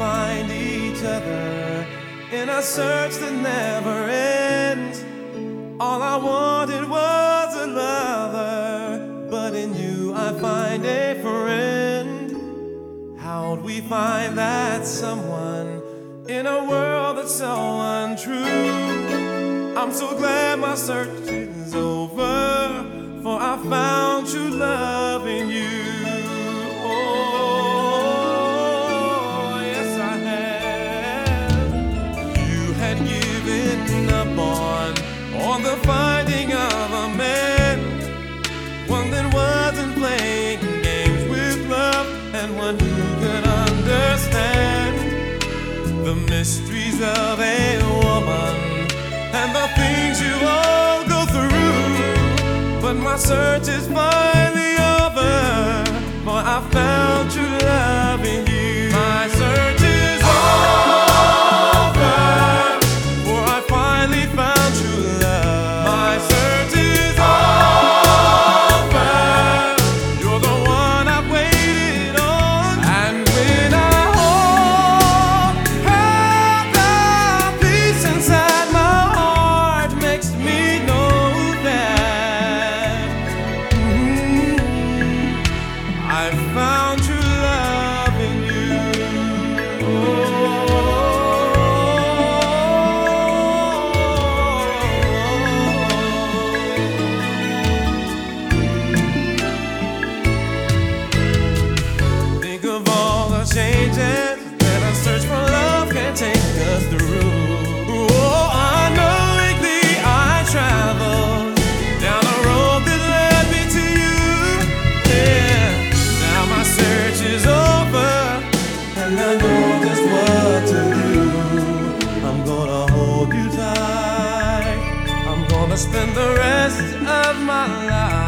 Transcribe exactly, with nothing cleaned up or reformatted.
find each other in a search that never ends. All I wanted was a lover, but in you I find a friend. How'd we find that someone in a world that's so untrue? I'm so glad my search is over, for I found true love in you. Oh, yes I have. You had given up on, on the finding of a man, one that wasn't playing games with love, and one who could understand the mysteries of a woman and the things you all go through. But my search is finally over, for I found true love in you. My search is over, for I finally found true love. My search is over, you're the one I've waited on. And when I hold her, the peace inside my heart makes me know that mm, I found true love in you. Think of all the changes that a search for love can take us through. Oh, unknowingly I traveled down a road that led me to you. Yeah, now my search is over, and I know just what to do. I'm gonna hold you tight. I'm gonna spend the rest of my life